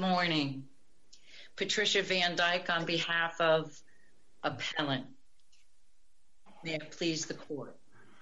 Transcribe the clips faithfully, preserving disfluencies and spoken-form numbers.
morning. Patricia Van Dyke on behalf of Appellant. May it please the court.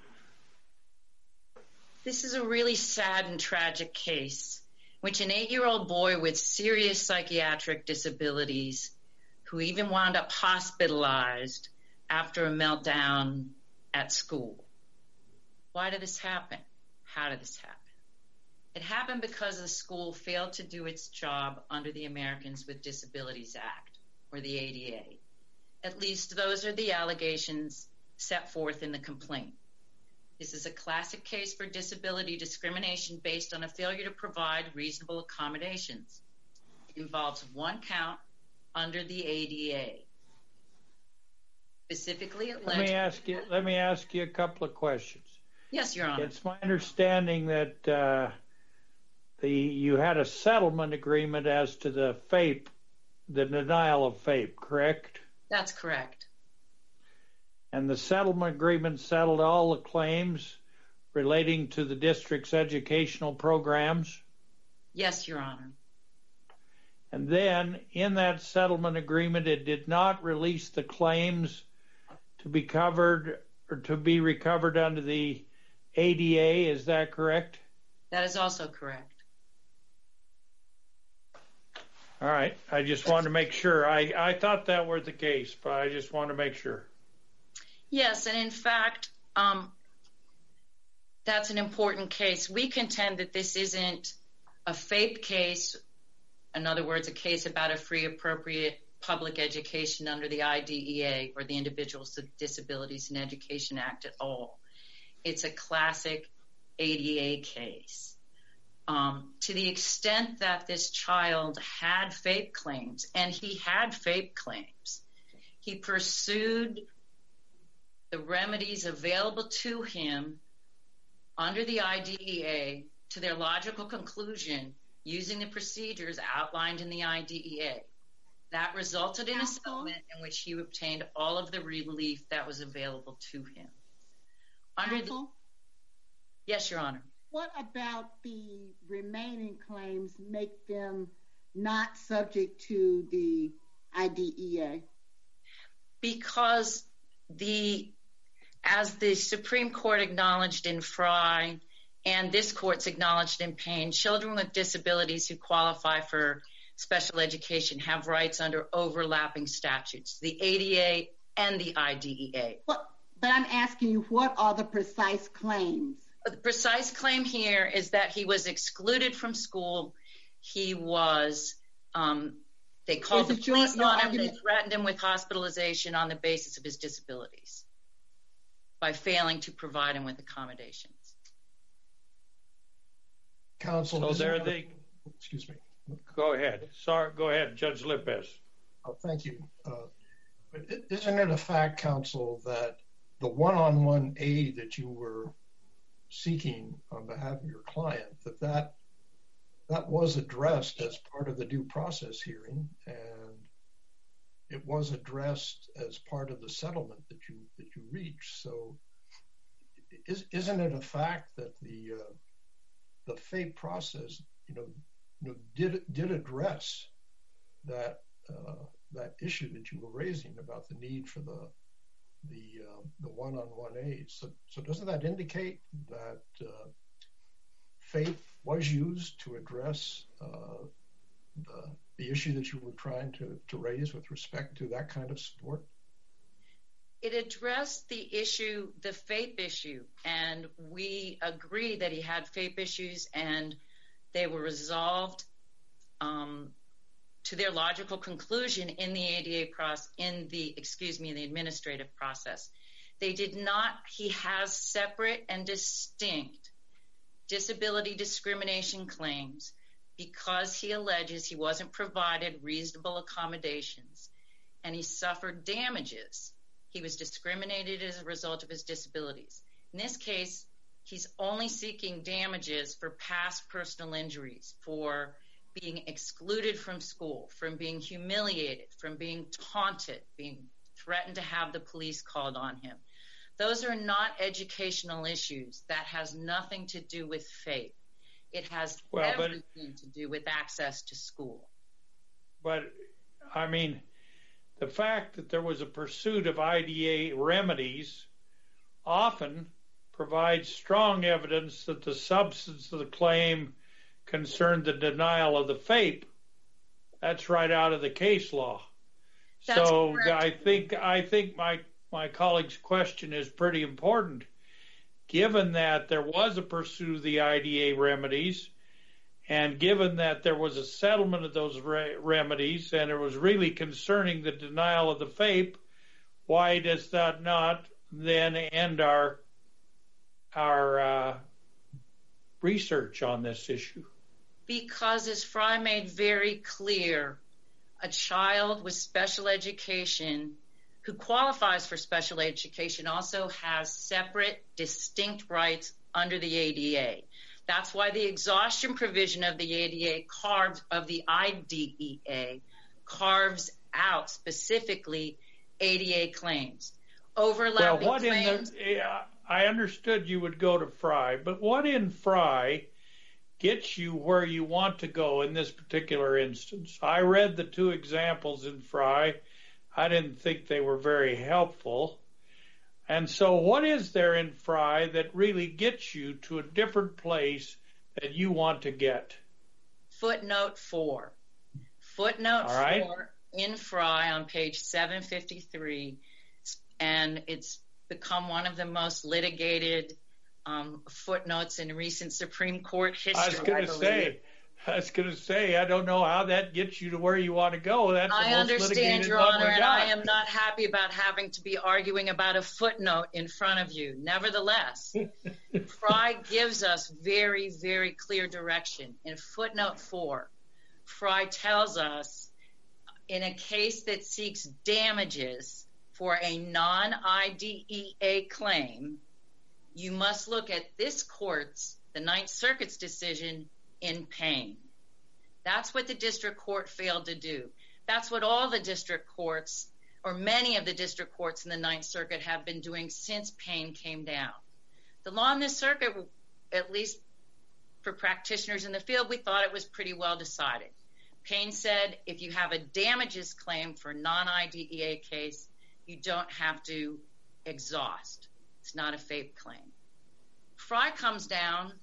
This is a really sad and tragic case in which an eight-year-old boy with serious psychiatric disabilities who even wound up hospitalized after a meltdown at school. Why did this happen? How did this happen? It happened because the school failed to do its job under the Americans with Disabilities Act, or the A D A. At least those are the allegations set forth in the complaint. This is a classic case for disability discrimination based on a failure to provide reasonable accommodations. It involves one count under the A D A. Specifically, it let me ask you. Let me ask you a couple of questions. Yes, Your Honor. It's my understanding that uh, the you had a settlement agreement as to the FAPE, the denial of FAPE, correct? That's correct. And the settlement agreement settled all the claims relating to the district's educational programs? Yes, Your Honor. And then in that settlement agreement, it did not release the claims to be covered or to be recovered under the A D A. Is that correct? That is also correct. All right. I just wanted to make sure. I, I thought that was the case, but I just wanted to make sure. Yes, and in fact, um, that's an important case. We contend that this isn't a FAPE case, in other words, a case about a free, appropriate public education under the I D E A or the Individuals with Disabilities in Education Act at all. It's a classic A D A case. Um, to the extent that this child had FAPE claims, and he had FAPE claims, he pursued the remedies available to him under the I D E A to their logical conclusion using the procedures outlined in the I D E A. That resulted in a settlement in which he obtained all of the relief that was available to him. Under the... Yes, Your Honor. What about the remaining claims make them not subject to the I D E A? Because the, as the Supreme Court acknowledged in Frye and this court's acknowledged in Payne, children with disabilities who qualify for special education have rights under overlapping statutes, the A D A and the I D E A. But, but I'm asking you, what are the precise claims? The precise claim here is that he was excluded from school. He was, um, they called the police on him, they threatened him with hospitalization on the basis of his disabilities by failing to provide him with accommodations. Counsel, so there they, excuse me. Go ahead. Sorry, go ahead, Judge Lippes. Oh, thank you. Uh, isn't it a fact, Counsel, that the one-on-one aid that you were seeking on behalf of your client, that that, that was addressed as part of the due process hearing, and it was addressed as part of the settlement that you that you reached? So, is, isn't it a fact that the uh, the FAPE process, you know, you know, did did address that uh, that issue that you were raising about the need for the the uh, the one-on-one aid? So, so doesn't that indicate that uh, FAPE was used to address uh, the the issue that you were trying to to raise with respect to that kind of support? It addressed the issue, the FAPE issue, and we agree that he had FAPE issues, and they were resolved um, to their logical conclusion in the A D A process, in the, excuse me, in the administrative process. They did not, he has separate and distinct disability discrimination claims because he alleges he wasn't provided reasonable accommodations and he suffered damages. He was discriminated as a result of his disabilities. In this case, he's only seeking damages for past personal injuries, for being excluded from school, from being humiliated, from being taunted, being threatened to have the police called on him. Those are not educational issues. That has nothing to do with FAPE. It has well, everything to do with access to school. but I mean, the fact that there was a pursuit of I D A remedies often provides strong evidence that the substance of the claim concerned the denial of the FAPE. That's right out of the case law. That's so correct. I think I think my my colleague's question is pretty important. Given that there was a pursuit of the I D A remedies, and given that there was a settlement of those re- remedies, and it was really concerning the denial of the FAPE, why does that not then end our our uh, research on this issue? Because, as Fry made very clear, a child with special education who qualifies for special education also has separate, distinct rights under the A D A. That's why the exhaustion provision of the A D A carves, of the I D E A, carves out specifically A D A claims. Overlapping well, what claims. In the, uh, I understood you would go to Fry, but what in Fry gets you where you want to go in this particular instance? I read the two examples in Fry. I didn't think they were very helpful. And so what is there in Fry that really gets you to a different place that you want to get? Footnote four. Footnote All right. four in Fry on page seven fifty-three, and it's become one of the most litigated um, footnotes in recent Supreme Court history. I was going to say, I was going to say, I don't know how that gets you to where you want to go. That's the I most understand, litigated Your one Honor, we and got. I am not happy about having to be arguing about a footnote in front of you. Nevertheless, Fry gives us very, very clear direction. In footnote four, Fry tells us in a case that seeks damages for a non-I D E A claim, you must look at this court's, the Ninth Circuit's decision in Payne. That's what the district court failed to do. That's what all the district courts, or many of the district courts in the Ninth Circuit, have been doing since Payne came down. The law in this circuit, at least for practitioners in the field, we thought it was pretty well decided. Payne said if you have a damages claim for non-I D E A case, you don't have to exhaust. It's not a FAPE claim. Fry comes down,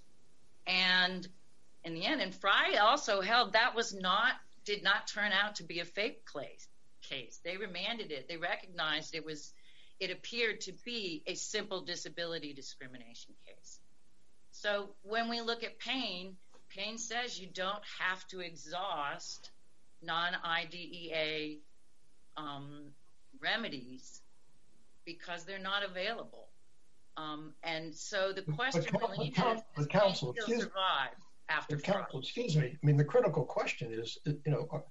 and in the end, and Fry also held that was not, did not turn out to be a FAPE case. They remanded it. They recognized it was, it appeared to be a simple disability discrimination case. So when we look at Payne, Payne says you don't have to exhaust non-I D E A um, remedies because they're not available. Um, and so the question but, really but, is, but does counsel, Payne still survive after but Fry? counsel, excuse me. I mean, the critical question is, you know,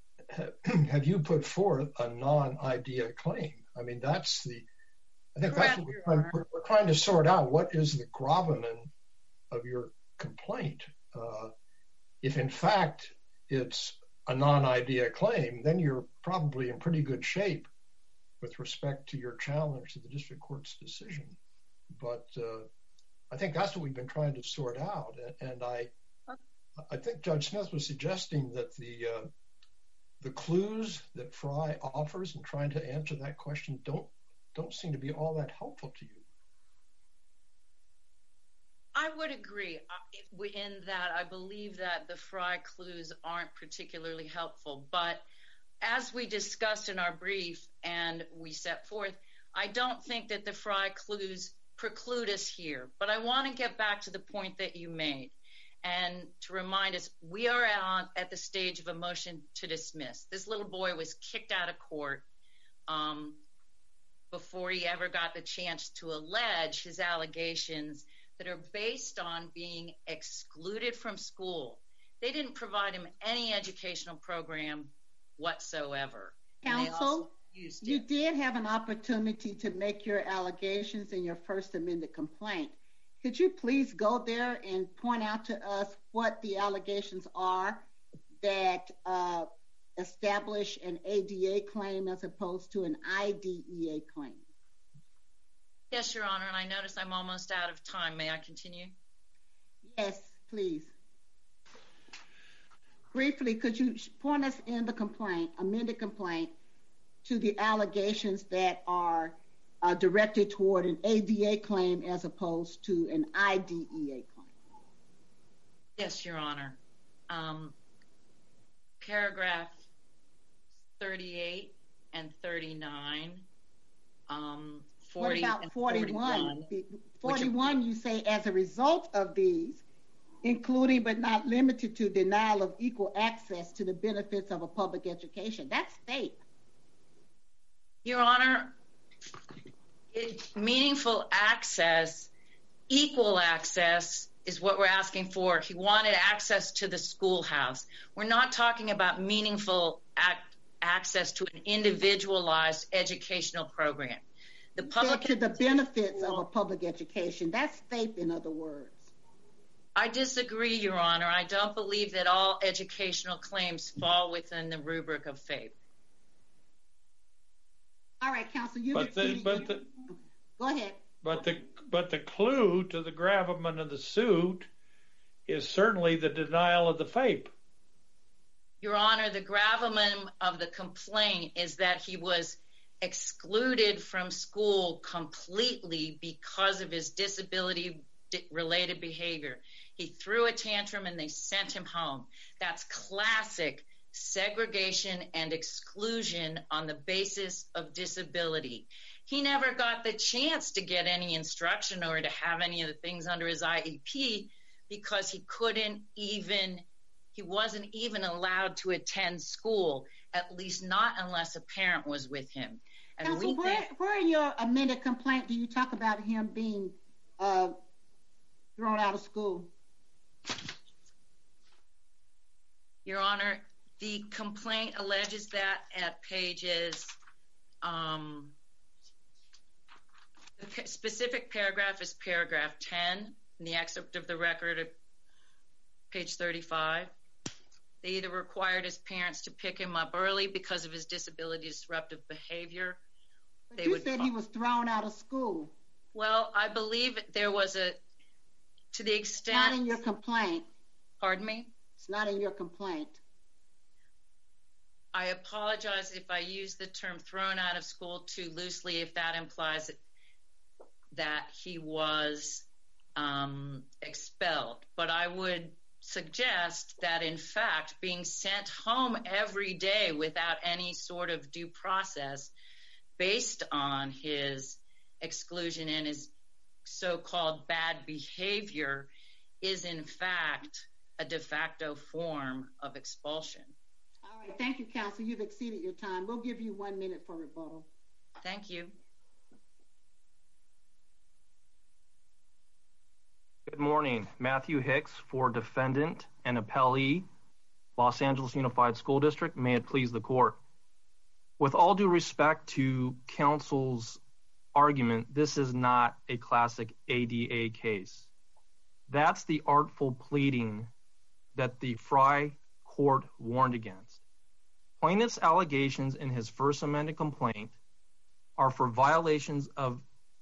have you put forth a non-I D E A claim? I mean, that's the, I think Correct, that's what we're Your trying, Honor. we're, we're trying to sort out. What is the gravamen of your complaint? Uh, if in fact it's a non-I D E A claim, then you're probably in pretty good shape with respect to your challenge to the district court's decision. But uh, I think that's what we've been trying to sort out. And I, I think Judge Smith was suggesting that the uh, the clues that Fry offers in trying to answer that question don't don't seem to be all that helpful to you. I would agree in that I believe that the Fry clues aren't particularly helpful. But as we discussed in our brief and we set forth, I don't think that the Fry clues preclude us here. But I want to get back to the point that you made and to remind us, we are on, at the stage of a motion to dismiss. This little boy was kicked out of court um, before he ever got the chance to allege his allegations that are based on being excluded from school. They didn't provide him any educational program whatsoever. Counsel, you did have an opportunity to make your allegations in your first amended complaint. Could you please go there and point out to us what the allegations are that uh, establish an A D A claim as opposed to an I D E A claim? Yes, Your Honor, and I notice I'm almost out of time. May I continue? Yes, please. Briefly, could you point us in the complaint, amended complaint, to the allegations that are uh, directed toward an A D A claim as opposed to an I D E A claim? Yes, Your Honor. Um, paragraph thirty-eight and thirty-nine. Um, forty what about and forty-one? forty-one, forty-one, are, you say, as a result of these, including but not limited to denial of equal access to the benefits of a public education. That's FAPE. Your Honor, it, meaningful access, equal access is what we're asking for. He wanted access to the schoolhouse. We're not talking about meaningful ac- access to an individualized educational program. The public to the benefits of a public education. That's FAPE, in other words. I disagree, Your Honor. I don't believe that all educational claims fall within the rubric of FAPE. All right, counsel, you but the, but the, go ahead. But the but the clue to the gravamen of the suit is certainly the denial of the FAPE. Your Honor, the gravamen of the complaint is that he was excluded from school completely because of his disability-related behavior. He threw a tantrum and they sent him home. That's classic segregation and exclusion on the basis of disability. He never got the chance to get any instruction or to have any of the things under his I E P because he couldn't even, he wasn't even allowed to attend school, at least not unless a parent was with him. And Counsel, where, think, where in your amended complaint do you talk about him being uh, thrown out of school? Your Honor, the complaint alleges that at pages, um, the specific paragraph is paragraph ten in the excerpt of the record at page thirty-five. They either required his parents to pick him up early because of his disability disruptive behavior. But they you would said he was thrown out of school. Well, I believe there was a, to the extent... It's not in your complaint. Pardon me? It's not in your complaint. I apologize if I use the term thrown out of school too loosely, if that implies that he was um, expelled. But I would suggest that, in fact, being sent home every day without any sort of due process based on his exclusion and his so-called bad behavior is, in fact, a de facto form of expulsion. All right. Thank you, counsel. You've exceeded your time. We'll give you one minute for rebuttal. Thank you. Good morning. Matthew Hicks for defendant and appellee, Los Angeles Unified School District. May it please the court. With all due respect to counsel's argument, this is not a classic A D A case. That's the artful pleading that the Frye court warned against. Plaintiff's allegations in his first amended complaint are for violations of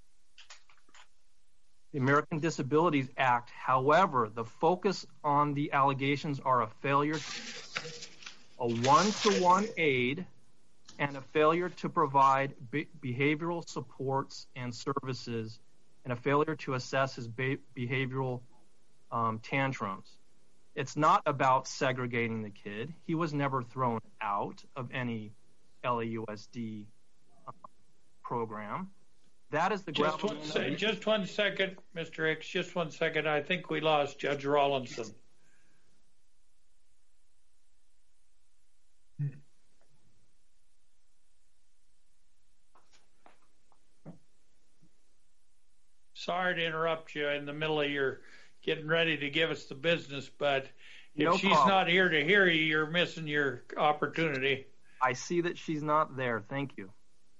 the American Disabilities Act. However, the focus on the allegations are a failure, a one-to-one aid, and a failure to provide be- behavioral supports and services, and a failure to assess his be- behavioral um, tantrums. It's not about segregating the kid. He was never thrown out of any L A U S D uh, program. That is the just one, se- just one second, Mister Hicks. Just one second. I think we lost Judge Rawlinson. Sorry to interrupt you in the middle of your getting ready to give us the business, but if no she's problem. not here to hear you, you're missing your opportunity. I see that she's not there. Thank you.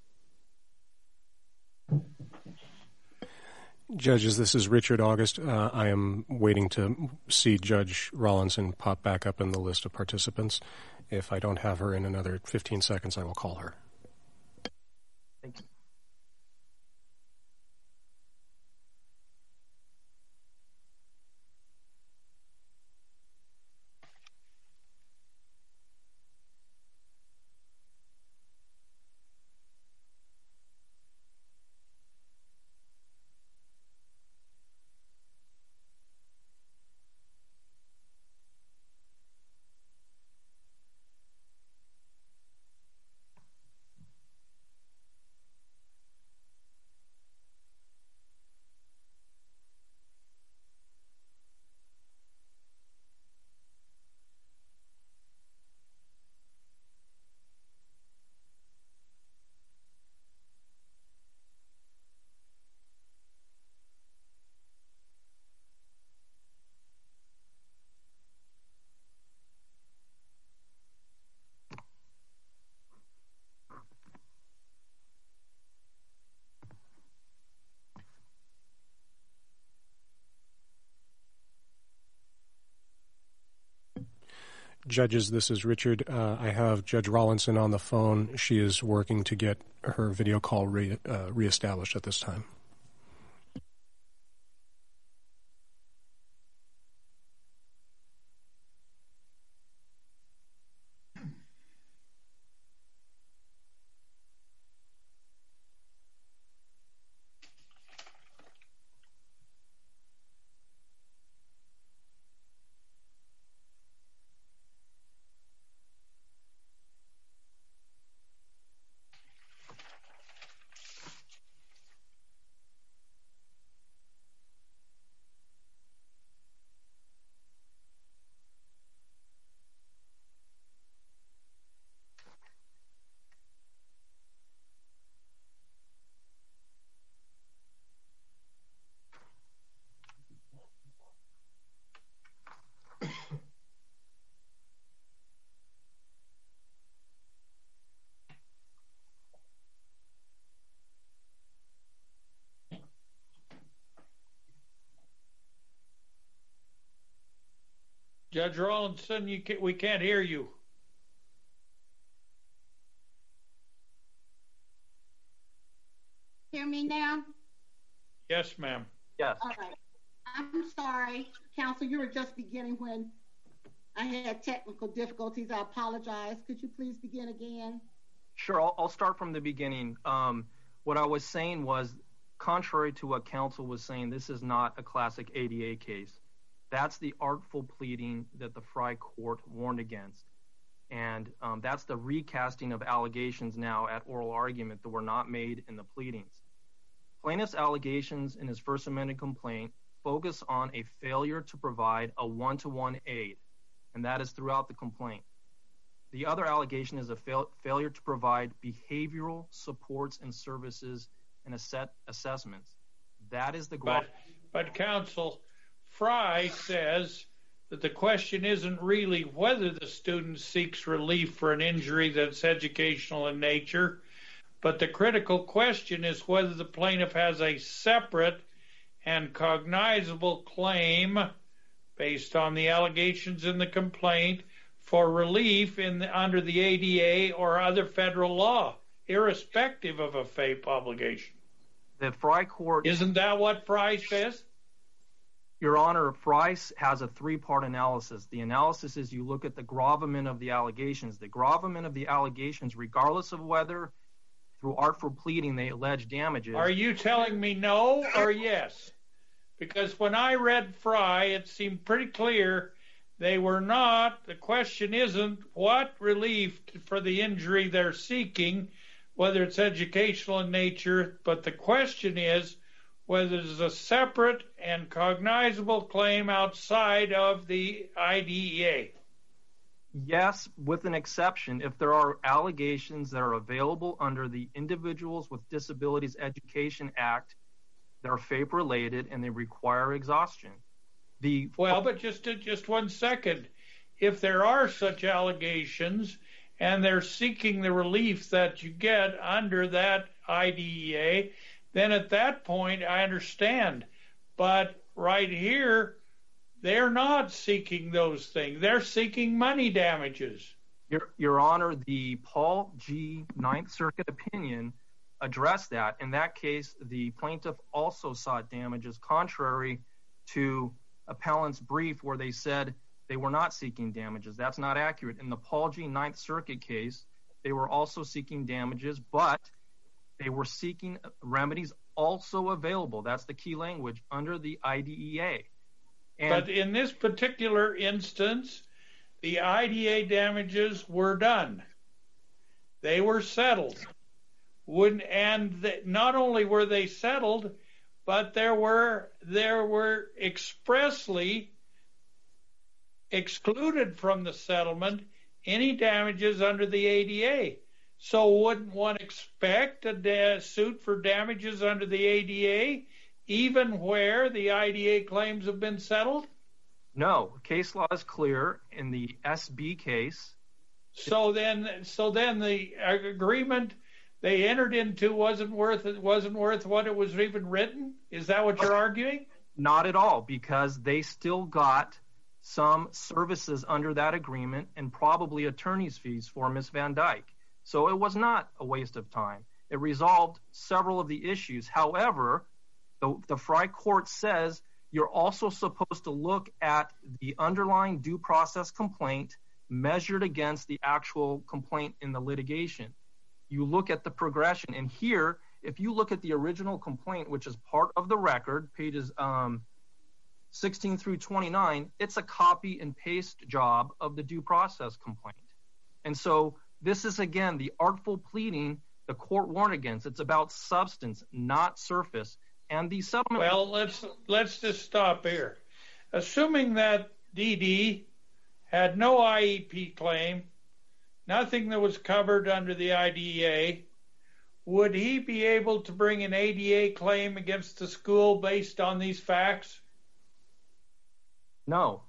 Judges, this is Richard August. Uh, I am waiting to see Judge Rawlinson pop back up in the list of participants. If I don't have her in another fifteen seconds, I will call her. Thank you. Judges, this is Richard. Uh, I have Judge Rawlinson on the phone. She is working to get her video call re, uh, reestablished at this time. Judge Rawlinson, you can, we can't hear you. Hear me now? Yes, ma'am. Yes. All right. I'm sorry, counsel, you were just beginning when I had technical difficulties. I apologize. Could you please begin again? Sure, I'll, I'll start from the beginning. Um, what I was saying was, contrary to what counsel was saying, this is not a classic A D A case. That's the artful pleading that the Frye Court warned against. And um, that's the recasting of allegations now at oral argument that were not made in the pleadings. Plaintiff's allegations in his first amended complaint focus on a failure to provide a one-to-one aid, and that is throughout the complaint. The other allegation is a fail- failure to provide behavioral supports and services and asset assessments. That is the... But, but counsel... Frye says that the question isn't really whether the student seeks relief for an injury that's educational in nature, but the critical question is whether the plaintiff has a separate and cognizable claim based on the allegations in the complaint for relief in the, under the A D A or other federal law, irrespective of a FAPE obligation. The Frye Court... Isn't that what Frye says? Your Honor, Frye has a three-part analysis. The analysis is you look at the gravamen of the allegations. The gravamen of the allegations, regardless of whether through artful pleading they allege damages... Are you telling me no or yes? Because when I read Frye, it seemed pretty clear they were not. The question isn't what relief for the injury they're seeking, whether it's educational in nature, but the question is whether there's a separate and cognizable claim outside of the I D E A. Yes, with an exception. If there are allegations that are available under the Individuals with Disabilities Education Act that are FAPE related and they require exhaustion. The Well, but just just one second. If there are such allegations and they're seeking the relief that you get under that I D E A, then at that point, I understand. But right here, they're not seeking those things. They're seeking money damages. Your, Your Honor, the Paul G. Ninth Circuit opinion addressed that. In that case, the plaintiff also sought damages contrary to appellant's brief where they said they were not seeking damages. That's not accurate. In the Paul G. Ninth Circuit case, they were also seeking damages, but they were seeking remedies also available. That's the key language under the I D E A. And but in this particular instance, the I D E A damages were done. They were settled. Wouldn't, and the, not only were they settled, but there were there were expressly excluded from the settlement any damages under the A D A. So wouldn't one expect a da- suit for damages under the A D A, even where the I D A claims have been settled? No. Case law is clear in the S B case. So then, so then the agreement they entered into wasn't worth it wasn't worth what it was even written? Is that what you're arguing? Not at all, because they still got some services under that agreement and probably attorney's fees for Miz Van Dyke. So it was not a waste of time. It resolved several of the issues. However, the, the Frye Court says you're also supposed to look at the underlying due process complaint measured against the actual complaint in the litigation. You look at the progression. And here, if you look at the original complaint, which is part of the record, pages um, sixteen through twenty-nine, it's a copy and paste job of the due process complaint. And so this is, again, the artful pleading the court warned against. It's about substance, not surface. And the settlement... Well, let's let's just stop here. Assuming that D D had no I E P claim, nothing that was covered under the I D E A, would he be able to bring an A D A claim against the school based on these facts? No.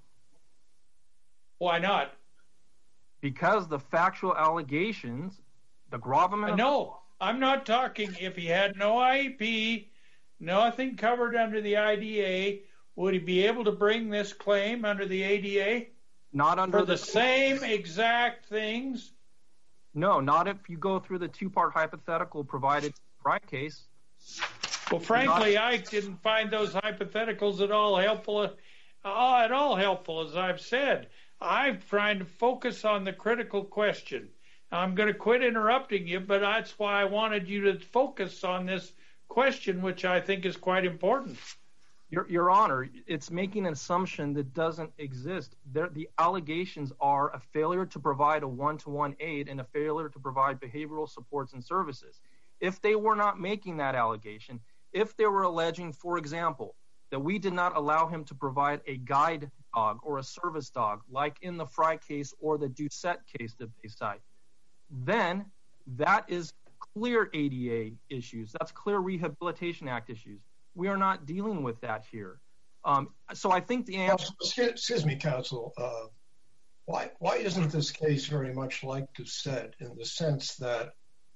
Why not? Because the factual allegations, the gravamen... No, I'm not talking if he had no I E P, nothing covered under the I D A, would he be able to bring this claim under the A D A? Not under For the, the same exact things? No, not if you go through the two-part hypothetical provided in the Frye case. Well, frankly, not... I didn't find those hypotheticals at all helpful. Uh, at all helpful, as I've said. I'm trying to focus on the critical question. I'm going to quit interrupting you, but that's why I wanted you to focus on this question, which I think is quite important. Your, Your Honor, it's making an assumption that doesn't exist. There, the allegations are a failure to provide a one-to-one aid and a failure to provide behavioral supports and services. If they were not making that allegation, if they were alleging, for example, that we did not allow him to provide a guide dog or a service dog, like in the Frye case or the Doucette case that they cite, then that is clear A D A issues. That's clear Rehabilitation Act issues. We are not dealing with that here. Um, so I think the answer... Excuse me, counsel. Uh, why, why isn't this case very much like Doucette in the sense that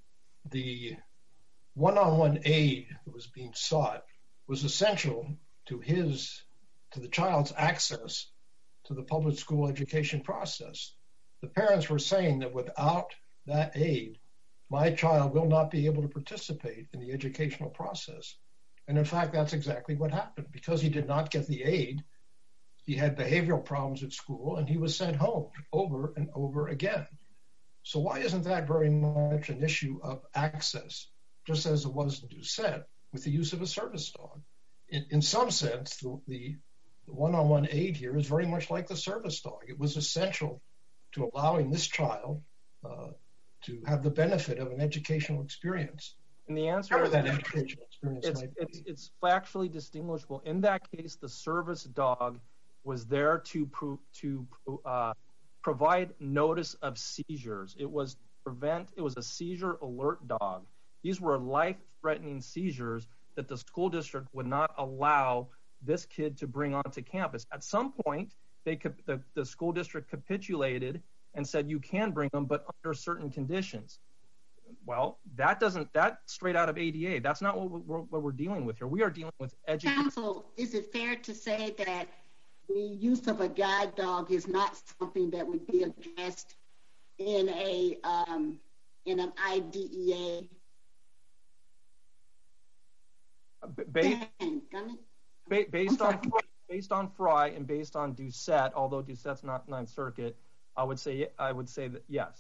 the one-on-one aid that was being sought was essential to his, to the child's access to the public school education process? The parents were saying that without that aid, my child will not be able to participate in the educational process. And in fact, that's exactly what happened. Because he did not get the aid, he had behavioral problems at school and he was sent home over and over again. So why isn't that very much an issue of access, just as it was in Doucette with the use of a service dog? In, in some sense, the, the one-on-one aid here is very much like the service dog. It was essential to allowing this child uh, to have the benefit of an educational experience. And the answer is that educational experience it's, might it's, be. it's factually distinguishable. In that case, the service dog was there to pro, to uh, provide notice of seizures. It was prevent. It was a seizure alert dog. These were life-threatening seizures that the school district would not allow this kid to bring onto campus. At some point, they could, the, the school district capitulated and said you can bring them, but under certain conditions. Well, that doesn't, that's straight out of A D A. That's not what we're, what we're dealing with here. We are dealing with education. Counsel, is it fair to say that the use of a guide dog is not something that would be addressed in a um, in an I D E A? Based, based on based on Frye and based on Doucette, although Doucette's not Ninth Circuit, I would say I would say that yes.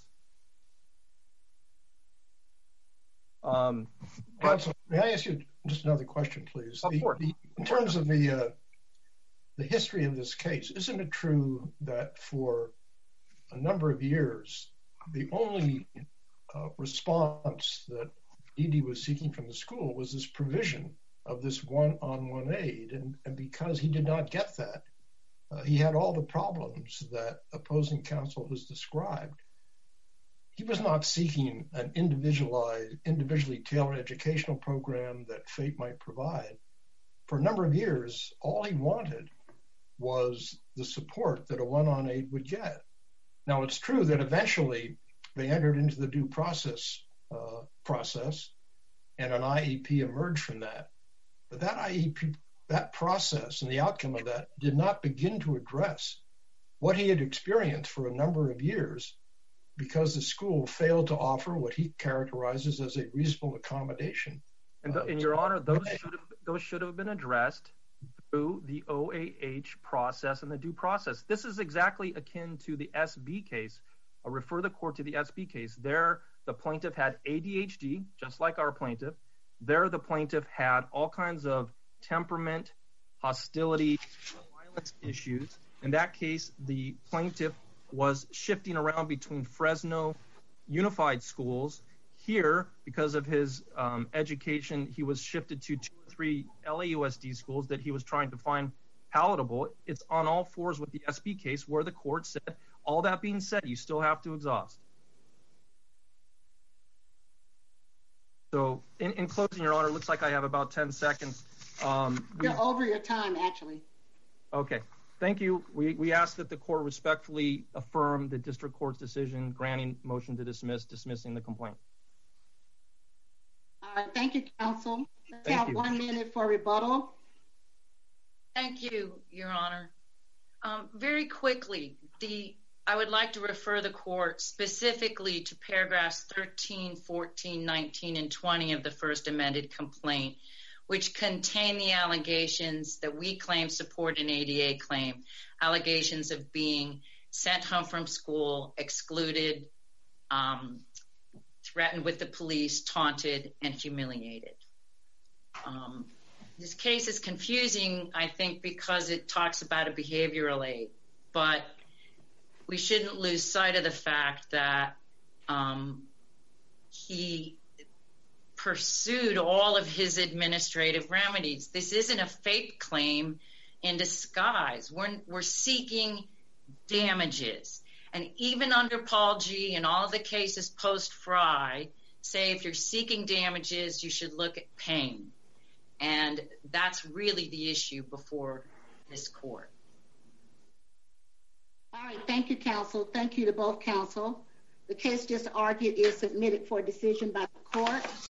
Um, but, Counsel, may I ask you just another question, please? Of the, course. The, in terms of the uh, the history of this case, isn't it true that for a number of years, the only uh, response that Edie was seeking from the school was this provision of this one-on-one aid, and, and because he did not get that, uh, he had all the problems that opposing counsel has described. He was not seeking an individualized, individually tailored educational program that fate might provide. For a number of years, all he wanted was the support that a one-on aid would get. Now, it's true that eventually they entered into the due process uh, process, and an I E P emerged from that. But that I E P, that process and the outcome of that did not begin to address what he had experienced for a number of years because the school failed to offer what he characterizes as a reasonable accommodation. And the, in your honor, those should have those should have been addressed through the O A H process and the due process. This is exactly akin to the S B case. I'll refer the court to the S B case. There, the plaintiff had A D H D, just like our plaintiff. There, the plaintiff had all kinds of temperament, hostility, violence issues. In that case, the plaintiff was shifting around between Fresno Unified Schools. Here, because of his um, education, he was shifted to two or three L A U S D schools that he was trying to find palatable. It's on all fours with the S B case where the court said, all that being said, you still have to exhaust. So in, in closing, Your Honor, it looks like I have about ten seconds. Um, You're over your time, actually. Okay. Thank you. We, we ask that the court respectfully affirm the district court's decision granting motion to dismiss, dismissing the complaint. All right. Thank you, counsel. Let's Thank have you. one minute for rebuttal. Thank you, Your Honor. Um, very quickly, the I would like to refer the court specifically to paragraphs thirteen, fourteen, nineteen, and twenty of the first amended complaint, which contain the allegations that we claim support an A D A claim, allegations of being sent home from school, excluded, um, threatened with the police, taunted, and humiliated. Um, this case is confusing, I think, because it talks about a behavioral aid, but we shouldn't lose sight of the fact that um, he pursued all of his administrative remedies. This isn't a FAPE claim in disguise. We're, we're seeking damages. And even under Paul G. and all of the cases post-Fry, say if you're seeking damages, you should look at pain. And that's really the issue before this court. All right. Thank you, counsel. Thank you to both counsel. The case just argued is submitted for decision by the court.